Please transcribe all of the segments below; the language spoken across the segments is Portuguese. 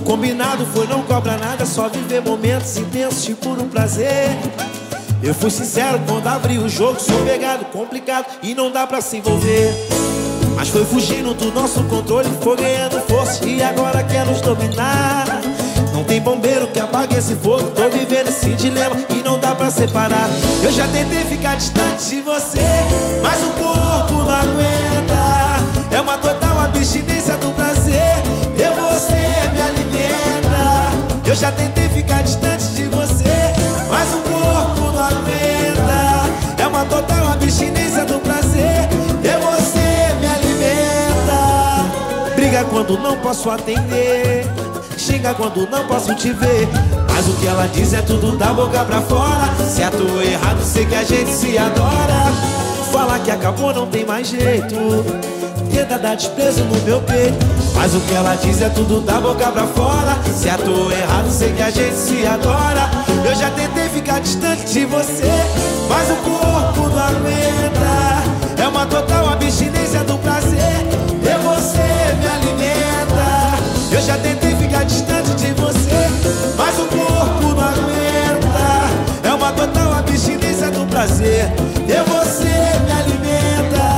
combinado foi não cobra nada, só viver momentos intensos de puro prazer. Eu fui sincero quando abri o jogo, sou pegado, complicado e não dá pra se envolver. Mas foi fugindo do nosso controle, foi ganhando força e agora quer nos dominar. Não tem bombeiro que apague esse fogo, tô vivendo esse dilema e não dá pra separar. Eu já tentei ficar distante de você, mas o corpo não aguenta. É uma total abstinência do prazer, eu você me alimenta. Eu já tentei ficar distante de você, mas o corpo não aguenta. É uma total abstinência do prazer, eu você me alimenta. Briga quando não posso atender, xinga quando não posso te ver, mas o que ela diz é tudo da boca pra fora. Certo ou errado, sei que a gente se adora. Fala que acabou, não tem mais jeito, tenta dar desprezo no meu peito, mas o que ela diz é tudo da boca pra fora. Certo ou errado, sei que a gente se adora. Eu já tentei ficar distante de você, mas o corpo não aguenta. É uma total abstinência do prazer, eu você me alimenta. Eu já tentei ficar distante de você, mas o corpo não aguenta. É uma total abstinência do prazer, eu você me alimenta.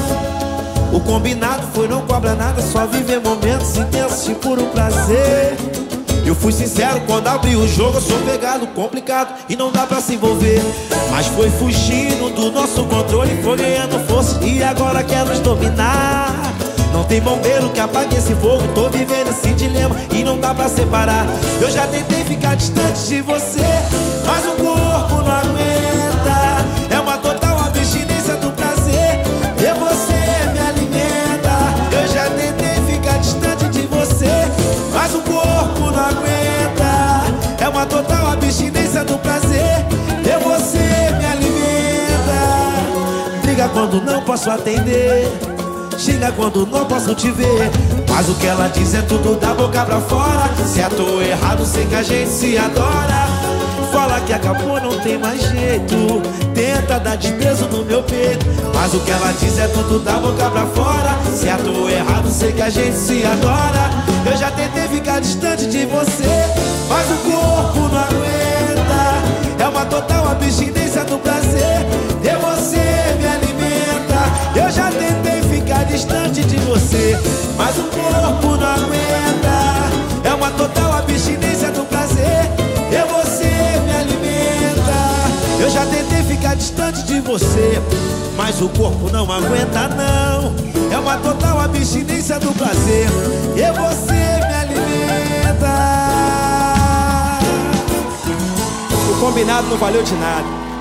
O combinado foi não cobra nada, só viver momentos intensos de puro prazer. Eu fui sincero quando abri o jogo, eu sou pegado, complicado e não dá pra se envolver. Mas foi fugindo do nosso controle, foi ganhando força e agora quer nos dominar. Não tem bombeiro que apague esse fogo, tô vivendo esse dilema e não dá pra separar. Eu já tentei ficar distante de você, mas o corpo não aguenta. É uma total abstinência do prazer, eu você me alimenta. Eu já tentei ficar distante de você, mas o corpo não aguenta. É uma total abstinência do prazer, eu você me alimenta. Briga quando não posso atender, xinga quando não posso te ver, mas o que ela diz é tudo da boca pra fora. Certo ou errado, sei que a gente se adora. Fala que acabou, não tem mais jeito, tenta dar desprezo no meu peito, mas o que ela diz é tudo da boca pra fora. Certo ou errado, sei que a gente se adora. Eu já tentei ficar distante de você, mas o corpo não aguenta. É uma total abstinência do prazer, eu você me alimenta. Eu já tentei ficar distante de você, mas o corpo não aguenta. É uma total abstinência do prazer, eu você me alimenta. Eu já tentei ficar distante de você, mas o corpo não aguenta não. É uma total abstinência do prazer, eu você me alimenta. O combinado não valeu de nada.